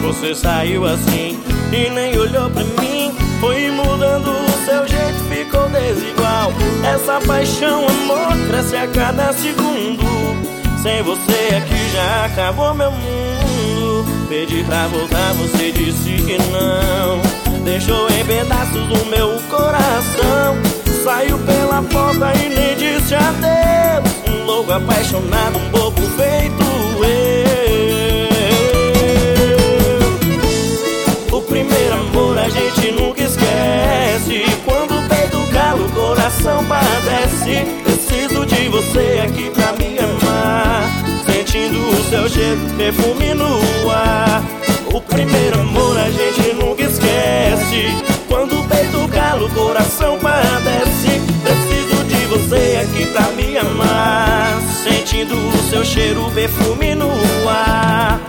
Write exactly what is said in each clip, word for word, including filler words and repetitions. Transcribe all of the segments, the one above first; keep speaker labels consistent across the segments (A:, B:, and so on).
A: Você saiu assim e nem olhou pra mim. Foi mudando o seu jeito, ficou desigual. Essa paixão, amor, cresce a cada segundo. Sem você aqui já acabou meu mundo. Pedi pra voltar, você disse que não. Deixou em pedaços o meu coração. Saiu pela porta e nem disse adeus. Um louco apaixonado, um bobo feito eu. O primeiro amor a gente nunca esquece. Quando o peito cala, o coração padece. Preciso de você aqui pra me amar, sentindo o seu cheiro, perfume no ar. O primeiro amor a gente nunca esquece. Quando o peito cala, o coração padece. Preciso de você aqui pra me amar, sentindo o seu cheiro, perfume no ar.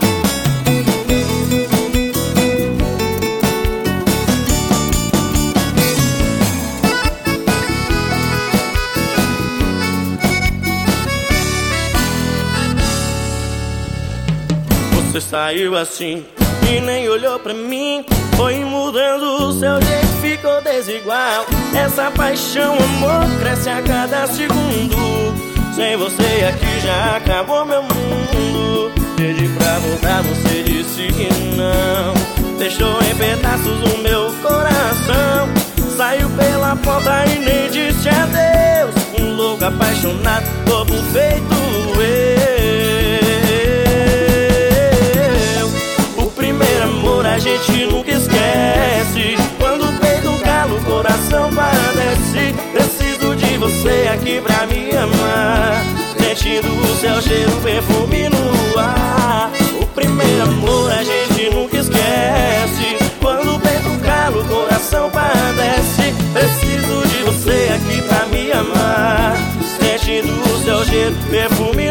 A: Você saiu assim e nem olhou pra mim. Foi mudando o seu jeito, ficou desigual. Essa paixão, amor, cresce a cada segundo. Sem você aqui já acabou meu mundo. Pedi pra voltar, você disse que não. Deixou em pedaços o meu coração. Saiu pela porta e nem disse adeus. Um louco apaixonado, bobo feito eu. A gente nunca esquece. Quando o peito cala, o coração padece. Preciso de você aqui pra me amar, sentindo o seu cheiro, perfume no ar. O primeiro amor a gente nunca esquece. Quando o peito cala, o coração padece. Preciso de você aqui pra me amar, sentindo o seu cheiro, perfume